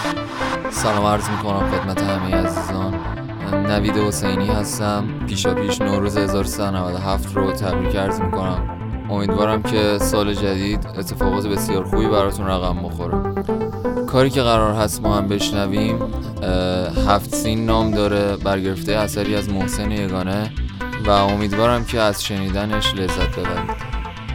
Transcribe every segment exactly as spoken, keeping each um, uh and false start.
سلام عرض میکنم خدمت همه عزیزان. نوید حسینی هستم. پیشا پیش نوروز هزار و سیصد و نود و هفت رو تبریک عرض میکنم. امیدوارم که سال جدید اتفاقات بسیار خوبی براتون رقم بخوره. کاری که قرار هست ما هم بشنویم هفت سین نام داره، برگرفته اثری از محسن یگانه و امیدوارم که از شنیدنش لذت ببرید.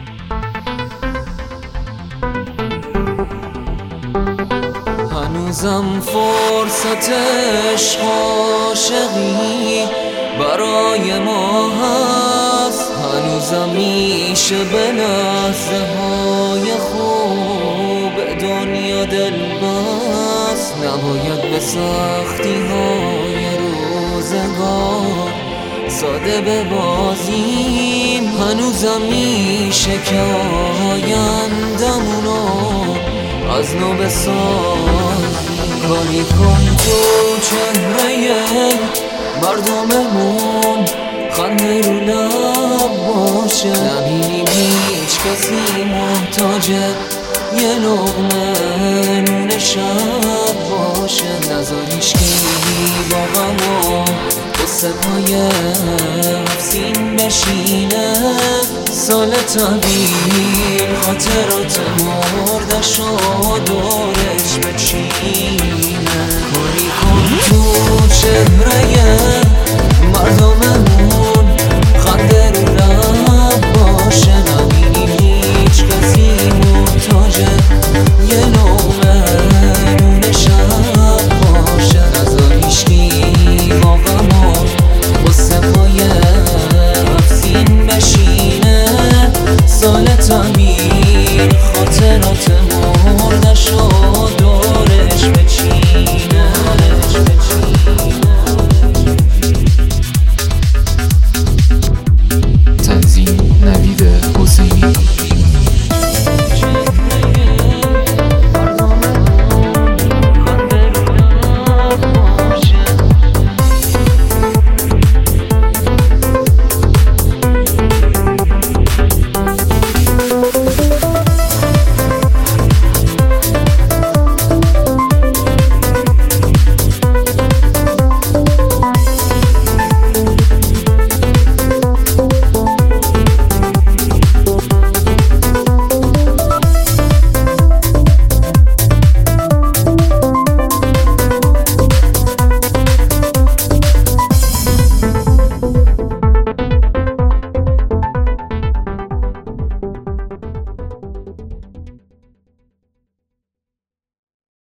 هنوزم فرصت عشق و عاشقی برای ما هست، هنوزم میشه به لحظه های خوب دنیا دل بست. نباید به سختی های روزگار ساده ببازیم، هنوزم میشه که آیندمونو از نو بسازیم. کاری کن تو چهره مردممون خنده رو لب باشه، نبینیم هیچ کسی محتاج یه لقمه نون شب باشه. نذاریش کی با غم و قصه پای افسین بشینه، سال تبدیل خاطرات مردش و دور